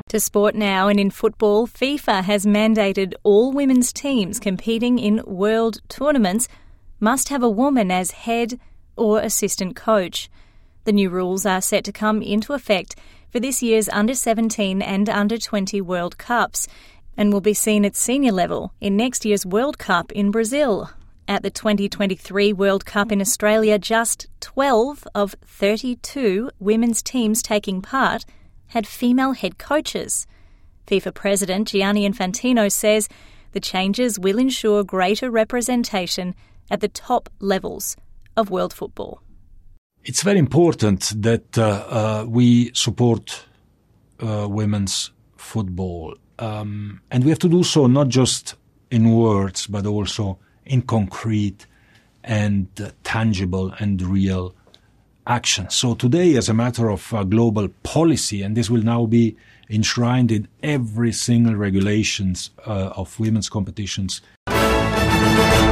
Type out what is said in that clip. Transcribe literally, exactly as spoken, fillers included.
To sport now, and in football, FIFA has mandated all women's teams competing in world tournaments must have a woman as head or assistant coach. The new rules are set to come into effect for this year's under seventeen and under twenty World Cups and will be seen at senior level in next year's World Cup in Brazil. At the twenty twenty-three World Cup in Australia, just twelve of thirty-two women's teams taking part had female head coaches. FIFA President Gianni Infantino says the changes will ensure greater representation at the top levels of world football. It's very important that uh, uh, we support uh, women's football. Um, and we have to do so not just in words, but also in concrete and uh, tangible and real action. So today, as a matter of uh, global policy, and this will now be enshrined in every single regulations uh, of women's competitions.